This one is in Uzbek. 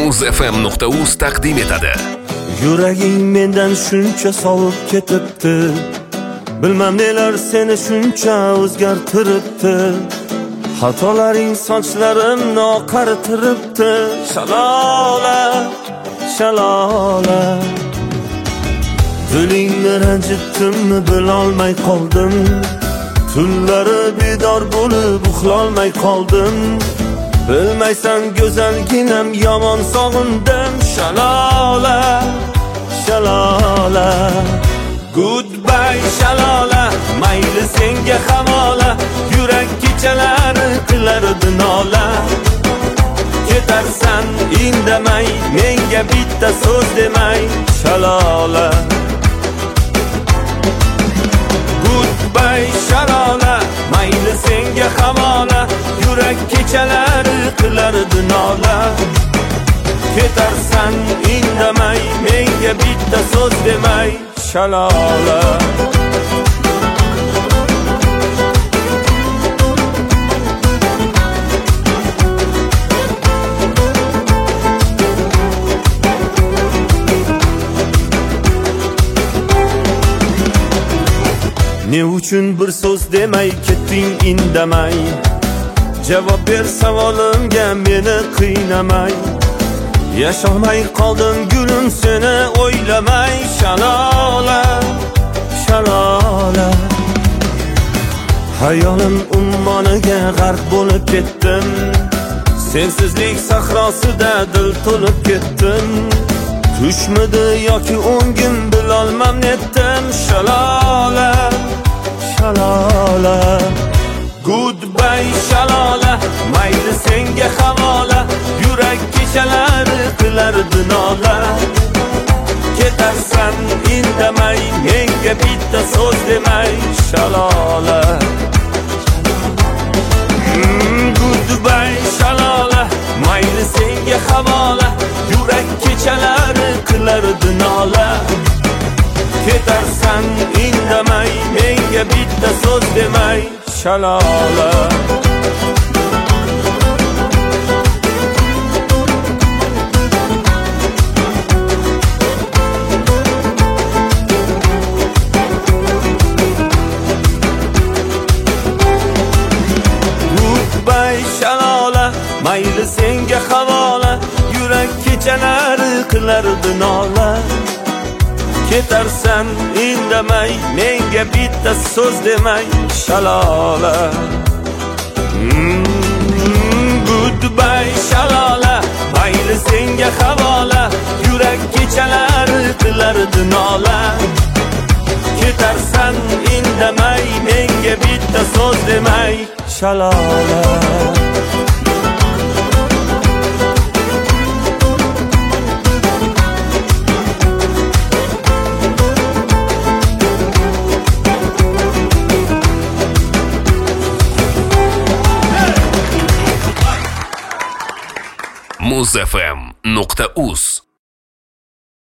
muzfm.uz taqdim etadi. Yuraging mendan shuncha sovib ketibdi, bilmam nelar seni shuncha o'zgartiribdi. Xatolaring sochlarimni oqartiribdi. Shalola, shalola. Dilingni ranjitdimmi bilolmay qoldim. Tunlari bedor bo'lib uxlolmay qoldim. Bilmaysan go'zalginam yomon sog'indim. Shalola, shalola. Goodbye shalola, mayli senga havola. Yurak kechalari qilardi nola. Ketarsan indamay, menga bitta so'z demay. Shalola. Goodbye shalola, mayli senga havola. Yurak kechalari qilardi nola. Ketarsan indamay, menga bitta so'z demay. Shalola. Ne uchun bir so'z demay ketding indamay? Javob ber savolimga meni qiynamay. Yasholmay qoldim gulim seni o'ylamay. Shalola, shalola. Hayolim ummoniga g'arq bo'lib ketdim. Sensizlik sahrosida dil to'lib ketdim. Tushmidi yoki o'ngim bilolmam netdim. Shalola, shalola. Goodbye shalola, mayli senga havola. Yurak kechalari qilardi nola. Ketarsan indamay, menga bitta so'z demay. Shalola. Goodbye shalola, mayli senga havola. Yurak kechalari qilardi nola. Ketarsan indamay, menga bitta so'z demay. Shalola. Goodbye shalola, mayli senga havola. Yurak kechalari qilardi nola. Ketarsan indamay, menga bitta so'z demay. Shalola. Goodbye shalola, mayli senga havola. Yurak kechalari qilardi nola. Ketarsan indamay, menga bitta so'z demay. Shalola. muzfm.uz